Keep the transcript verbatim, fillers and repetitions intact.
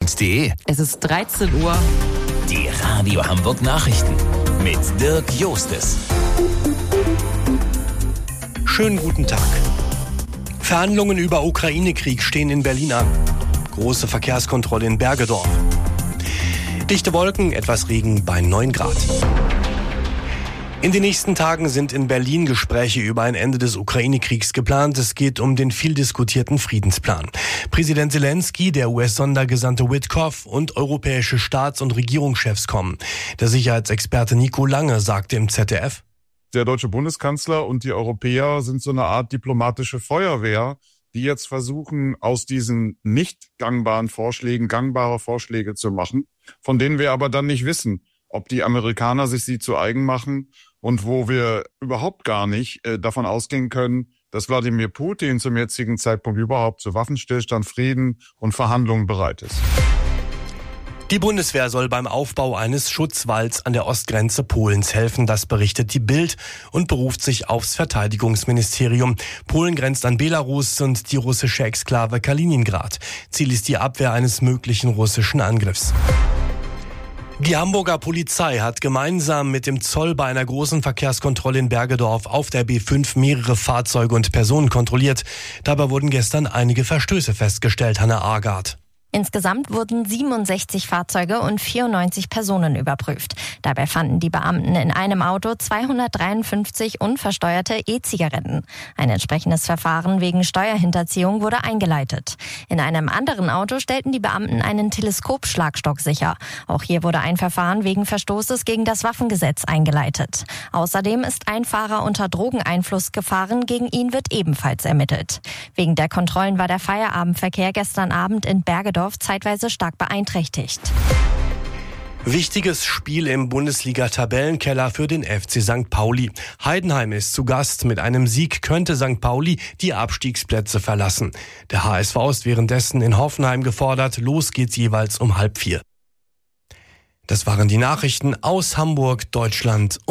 eins punkt de. Es ist dreizehn Uhr. Die Radio Hamburg Nachrichten mit Dirk Jostes. Schönen guten Tag. Verhandlungen über Ukraine-Krieg stehen in Berlin an. Große Verkehrskontrolle in Bergedorf. Dichte Wolken, etwas Regen bei neun Grad. In den nächsten Tagen sind in Berlin Gespräche über ein Ende des Ukraine-Kriegs geplant. Es geht um den viel diskutierten Friedensplan. Präsident Zelensky, der U S-Sondergesandte Witkoff und europäische Staats- und Regierungschefs kommen. Der Sicherheitsexperte Nico Lange sagte im Z D F: Der deutsche Bundeskanzler und die Europäer sind so eine Art diplomatische Feuerwehr, die jetzt versuchen, aus diesen nicht gangbaren Vorschlägen gangbare Vorschläge zu machen, von denen wir aber dann nicht wissen, ob die Amerikaner sich sie zu eigen machen und wo wir überhaupt gar nicht äh, davon ausgehen können, dass Wladimir Putin zum jetzigen Zeitpunkt überhaupt zu Waffenstillstand, Frieden und Verhandlungen bereit ist. Die Bundeswehr soll beim Aufbau eines Schutzwalls an der Ostgrenze Polens helfen, das berichtet die Bild und beruft sich aufs Verteidigungsministerium. Polen grenzt an Belarus und die russische Exklave Kaliningrad. Ziel ist die Abwehr eines möglichen russischen Angriffs. Die Hamburger Polizei hat gemeinsam mit dem Zoll bei einer großen Verkehrskontrolle in Bergedorf auf der B fünf mehrere Fahrzeuge und Personen kontrolliert. Dabei wurden gestern einige Verstöße festgestellt, Hanna Agard. Insgesamt wurden siebenundsechzig Fahrzeuge und vierundneunzig Personen überprüft. Dabei fanden die Beamten in einem Auto zweihundertdreiundfünfzig unversteuerte E-Zigaretten. Ein entsprechendes Verfahren wegen Steuerhinterziehung wurde eingeleitet. In einem anderen Auto stellten die Beamten einen Teleskopschlagstock sicher. Auch hier wurde ein Verfahren wegen Verstoßes gegen das Waffengesetz eingeleitet. Außerdem ist ein Fahrer unter Drogeneinfluss gefahren. Gegen ihn wird ebenfalls ermittelt. Wegen der Kontrollen war der Feierabendverkehr gestern Abend in Bergedorf zeitweise stark beeinträchtigt. Wichtiges Spiel im Bundesliga-Tabellenkeller für den F C Sankt Pauli. Heidenheim ist zu Gast. Mit einem Sieg könnte Sankt Pauli die Abstiegsplätze verlassen. Der H S V ist währenddessen in Hoffenheim gefordert. Los geht's jeweils um halb vier. Das waren die Nachrichten aus Hamburg, Deutschland.